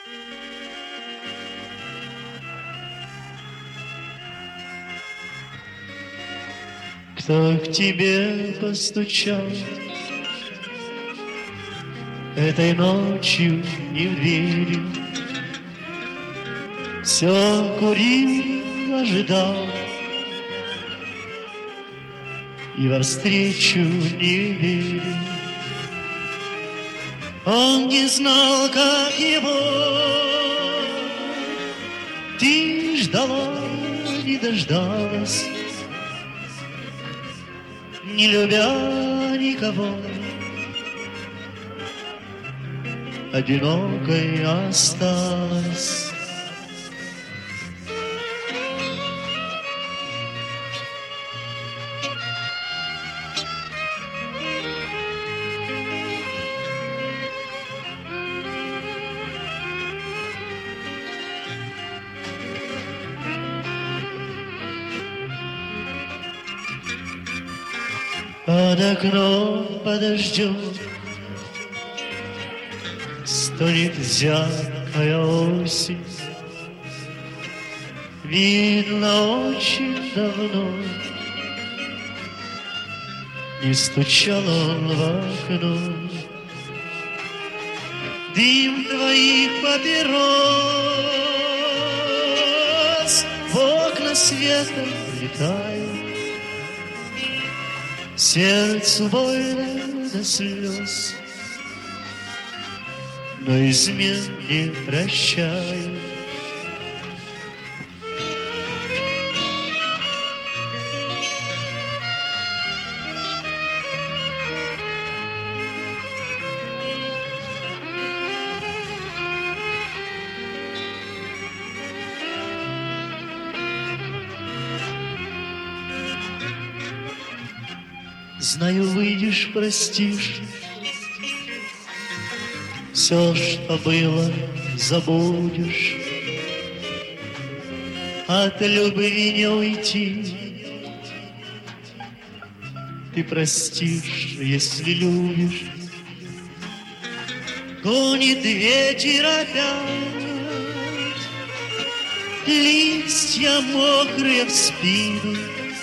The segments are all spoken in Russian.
Кто к тебе постучал этой ночью не в двери? Все курил, ожидал и во встречу не верил. Он не знал, как его ты ждала, не дождалась, не любя никого, одинокой осталась. Под окном подождем стонет зябкая осень. Видно, очень давно не стучал он в окно. Дым твоих папирос в окна светом летает. Сердцу больно до слез, но измен не прощаю. Знаю, выйдешь, простишь, все, что было, забудешь. От любви не уйти, ты простишь, если любишь. Гонит ветер опять, листья мокрые в спину.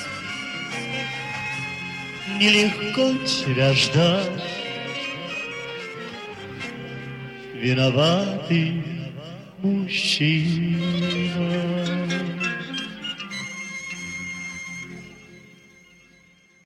Нелегко тебя ждать, виноватый мужчина.